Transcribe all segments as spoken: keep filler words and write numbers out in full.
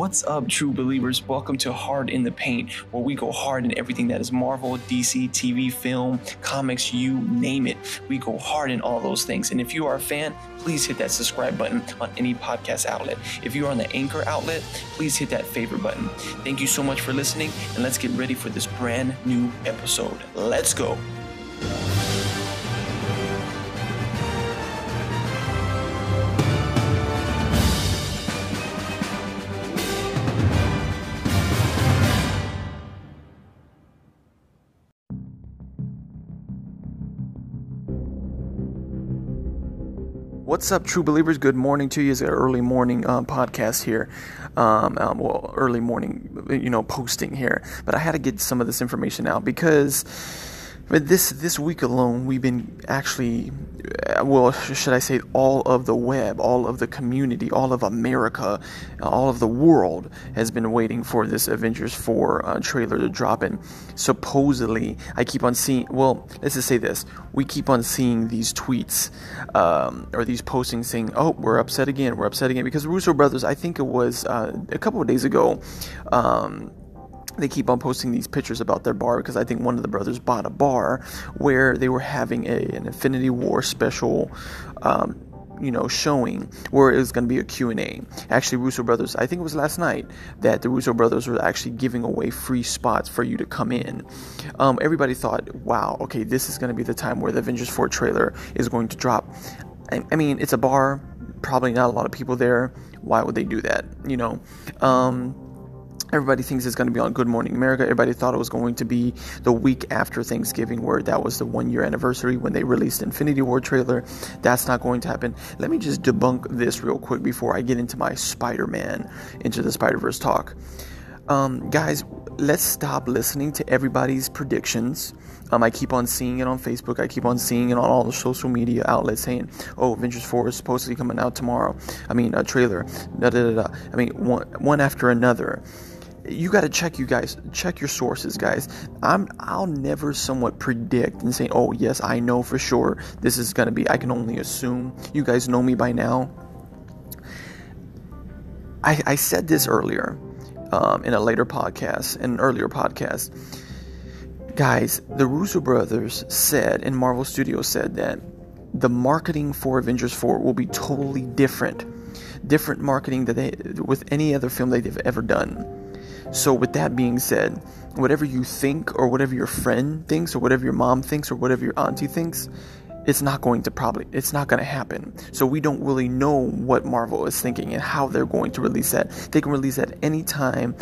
What's up, true believers? Welcome to Hard in the Paint, where we go hard in everything that is Marvel, D C, T V, film, comics, you name it. We go hard in all those things. And if you are a fan, please hit that subscribe button on any podcast outlet. If you are on the Anchor outlet, please hit that favorite button. Thank you so much for listening, and let's get ready for this brand new episode. Let's go. What's up, true believers? Good morning to you. It's an early morning um, podcast here. Um, um, well, early morning, you know, posting here. But I had to get some of this information out because this this week alone, we've been actually, well, should I say, all of the web, all of the community, all of America, all of the world has been waiting for this Avengers four uh, trailer to drop. And supposedly, I keep on seeing, well, let's just say this. We keep on seeing these tweets um, or these postings saying, oh, we're upset again, we're upset again. Because Russo brothers, I think it was uh, a couple of days ago, um, they keep on posting these pictures about their bar because I think one of the brothers bought a bar where they were having a, an Infinity War special, um, you know, showing where it was going to be a Q and A. Actually, Russo brothers, I think it was last night that the Russo brothers were actually giving away free spots for you to come in. Um, everybody thought, wow, okay, this is going to be the time where the Avengers four trailer is going to drop. I, I mean, it's a bar, probably not a lot of people there. Why would they do that? You know, um... Everybody thinks it's going to be on Good Morning America. Everybody thought it was going to be the week after Thanksgiving, where that was the one-year anniversary when they released Infinity War trailer. That's not going to happen. Let me just debunk this real quick before I get into my Spider-Man, into the Spider-Verse talk. Um, guys, let's stop listening to everybody's predictions. Um, I keep on seeing it on Facebook. I keep on seeing it on all the social media outlets saying, oh, Avengers four is supposedly coming out tomorrow. I mean, a trailer. Da, da, da, da. I mean, one, one after another. You got to check, you guys, check your sources, guys. I'm, I'll never somewhat predict and say, oh, yes, I know for sure this is going to be, I can only assume. You guys know me by now. I, I said this earlier um, in a later podcast, in an earlier podcast. Guys, the Russo brothers said, and Marvel Studios said, that the marketing for Avengers four will be totally different. Different marketing that they, with any other film they've ever done. So with that being said, whatever you think or whatever your friend thinks or whatever your mom thinks or whatever your auntie thinks, it's not going to probably, it's not going to happen. So we don't really know what Marvel is thinking and how they're going to release that. They can release that any time.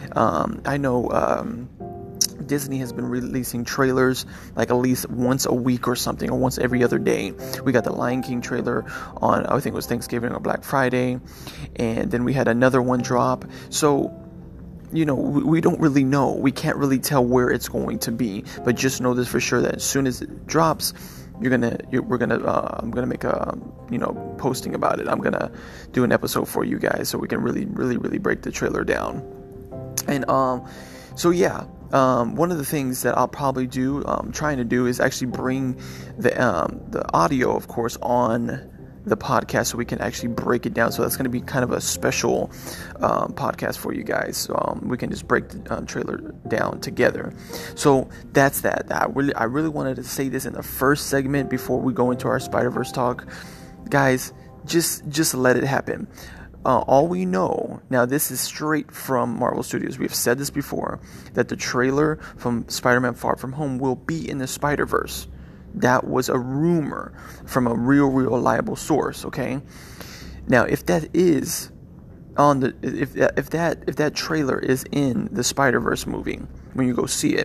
Um, I know um, Disney has been releasing trailers like at least once a week or something, or once every other day. We got the Lion King trailer on, I think it was Thanksgiving or Black Friday. And then we had another one drop. So, you know, we don't really know. We can't really tell where it's going to be, but just know this for sure that as soon as it drops, you're gonna, you're, we're gonna, uh, I'm gonna make a, you know, posting about it. I'm gonna do an episode for you guys so we can really, really, really break the trailer down. And um, so yeah, um, one of the things that I'll probably do, um, trying to do, is actually bring the um, the audio, of course, on the podcast so we can actually break it down. So that's going to be kind of a special um, podcast for you guys. So um, we can just break the uh, trailer down together. So that's that. I really, I really wanted to say this in the first segment before we go into our Spider-Verse talk. Guys, just just let it happen. Uh, all we know, now this is straight from Marvel Studios. We've said this before, that the trailer from Spider-Man Far From Home will be in the Spider-Verse. That was a rumor from a real, real reliable source, okay? Now, if that is on the if that if that if that trailer is in the Spider-Verse movie when you go see it,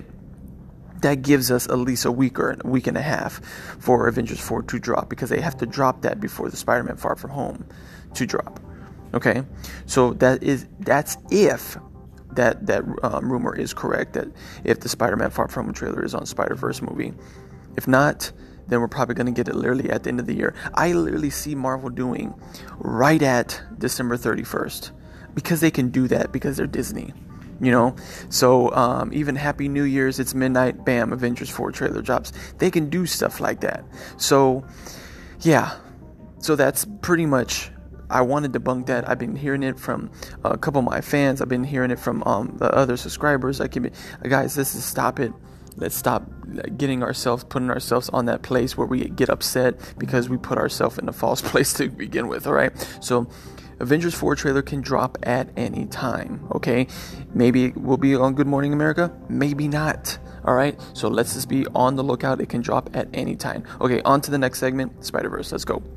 that gives us at least a week or a week and a half for Avengers four to drop, because they have to drop that before the Spider-Man Far From Home to drop. Okay? So that is that's if that that um, rumor is correct, that if the Spider-Man Far From Home trailer is on Spider-Verse movie. If not, then we're probably going to get it literally at the end of the year. I literally see Marvel doing right at December thirty-first, because they can do that because they're Disney, you know. So um, even Happy New Year's, it's midnight, bam, Avengers four trailer drops. They can do stuff like that. So yeah, so that's pretty much I want to debunk that. I've been hearing it from a couple of my fans. I've been hearing it from um, the other subscribers. I keep it, guys, this is stop it. Let's stop getting ourselves, putting ourselves on that place where we get upset because we put ourselves in a false place to begin with, all right? So, Avengers four trailer can drop at any time, okay? Maybe we'll be on Good Morning America, maybe not, all right? So let's just be on the lookout. It can drop at any time. Okay, on to the next segment, Spider-Verse. Let's go.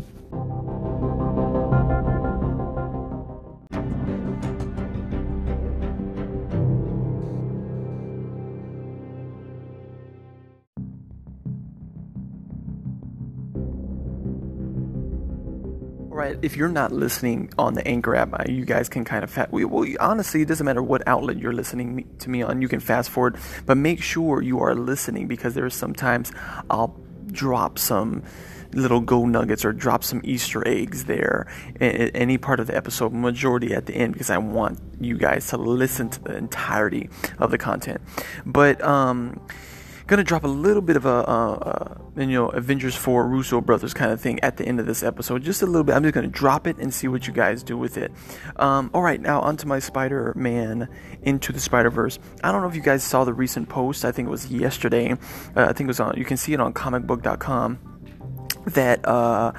Right, if you're not listening on the Anchor app, you guys can kind of fast. Well, honestly, it doesn't matter what outlet you're listening to me on. You can fast forward, but make sure you are listening, because there are sometimes I'll drop some little go nuggets or drop some Easter eggs there in any part of the episode, majority at the end, because I want you guys to listen to the entirety of the content. But um. Gonna drop a little bit of a, uh, uh, you know, Avengers four Russo brothers kind of thing at the end of this episode, just a little bit. I'm just gonna drop it and see what you guys do with it. Um, all right, now onto my Spider-Man Into the Spider-Verse. I don't know if you guys saw the recent post. I think it was yesterday. Uh, I think it was on. You can see it on comic book dot com. That uh,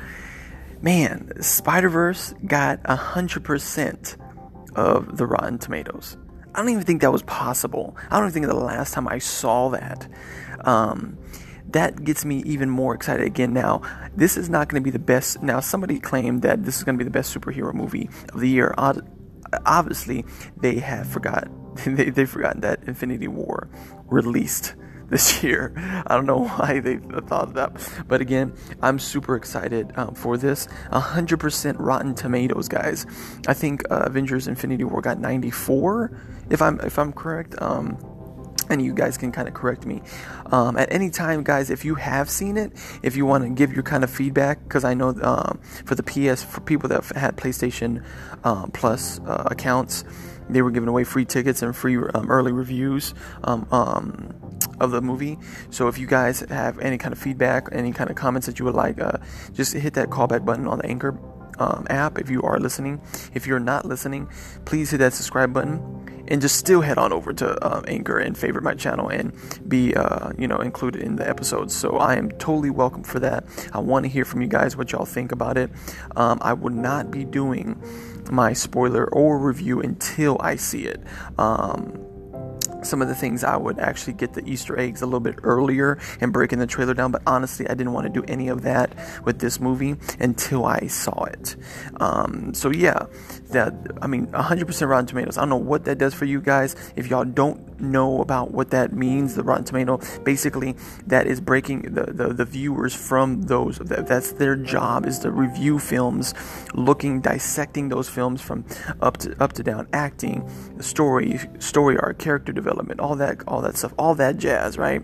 man, Spider-Verse got a hundred percent of the Rotten Tomatoes. I don't even think that was possible. I don't even think the last time I saw that. Um, that gets me even more excited again now. This is not going to be the best. Now, somebody claimed that this is going to be the best superhero movie of the year. Obviously, they have forgot. They, they've forgotten that Infinity War released this year. I don't know why they thought of that. But again, I'm super excited um, for this. one hundred percent Rotten Tomatoes, guys. I think uh, Avengers Infinity War got ninety-four, if I'm if I'm correct. Um, and you guys can kind of correct me um, at any time, guys. If you have seen it, if you want to give your kind of feedback, because I know um, for the P S, for people that had PlayStation um, Plus uh, accounts, they were giving away free tickets and free um, early reviews um, um, of the movie. So if you guys have any kind of feedback, any kind of comments that you would like, uh, just hit that callback button on the Anchor um, app if you are listening. If you're not listening, please hit that subscribe button. And just still head on over to uh, Anchor and favorite my channel and be, uh, you know, included in the episodes. So I am totally welcome for that. I want to hear from you guys what y'all think about it. Um, I would not be doing my spoiler or review until I see it. Um, some of the things I would actually get the Easter eggs a little bit earlier and breaking the trailer down, but honestly I didn't want to do any of that with this movie until I saw it. Um, so yeah, that I mean one hundred percent Rotten Tomatoes. I don't know what that does for you guys. If y'all don't know about what that means, the Rotten Tomato, basically that is breaking the, the, the viewers from those, that, that's their job, is to review films, looking, dissecting those films from up to up to down, acting, the story, story arc, character development, all that, all that stuff, all that jazz, right?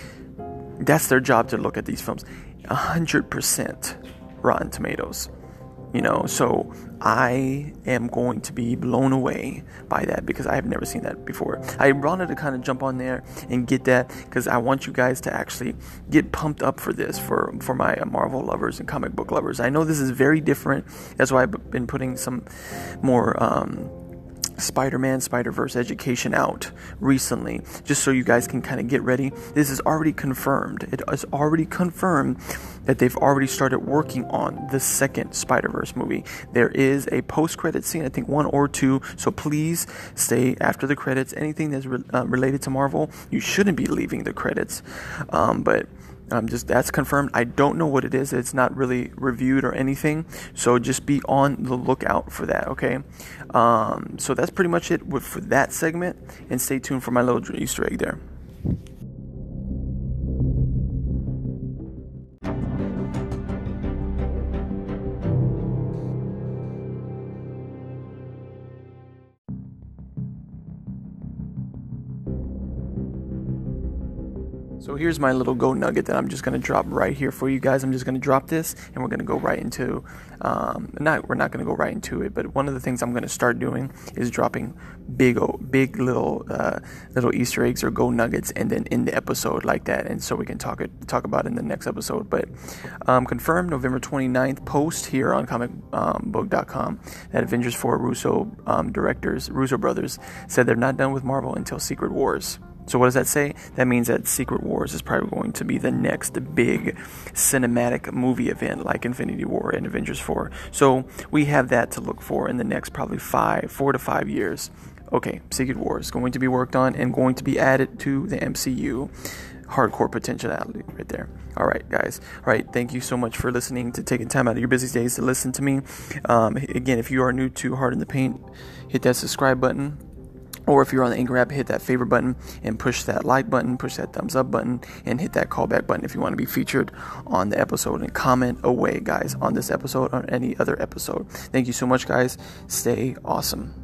That's their job, to look at these films. one hundred percent Rotten Tomatoes. You know, so I am going to be blown away by that, because I have never seen that before. I wanted to kind of jump on there and get that, because I want you guys to actually get pumped up for this, for, for my Marvel lovers and comic book lovers. I know this is very different. That's why I've been putting some more um, Spider-Man, Spider-Verse education out recently, just so you guys can kind of get ready. This is already confirmed. It is already confirmed that they've already started working on the second Spider-Verse movie. There is a post-credit scene, I think one or two, so please stay after the credits. Anything that's re- uh, related to Marvel, you shouldn't be leaving the credits. Um, but Um, just that's confirmed. I don't know what it is. It's not really reviewed or anything. So just be on the lookout for that, okay? Um, so that's pretty much it with, for that segment. And stay tuned for my little Easter egg there. So here's my little go nugget that I'm just going to drop right here for you guys. I'm just going to drop this and we're going to go right into, um, not we're not going to go right into it, but one of the things I'm going to start doing is dropping big, big little, uh, little Easter eggs or go nuggets, and then in the episode like that, and so we can talk it, talk about it in the next episode. But um, confirmed November twenty-ninth post here on comic book dot com that Avengers four Russo um, directors, Russo brothers, said they're not done with Marvel until Secret Wars. So what does that say? That means that Secret Wars is probably going to be the next big cinematic movie event like Infinity War and Avengers four. So we have that to look for in the next probably five, four to five years. Okay, Secret Wars is going to be worked on and going to be added to the M C U. Hardcore potentiality right there. All right, guys. All right, thank you so much for listening, to taking time out of your busy days to listen to me. Um, again, if you are new to Hard in the Paint, hit that subscribe button. Or if you're on the Anchor app, hit that favorite button and push that like button, push that thumbs up button, and hit that callback button if you want to be featured on the episode. And comment away, guys, on this episode or any other episode. Thank you so much, guys. Stay awesome.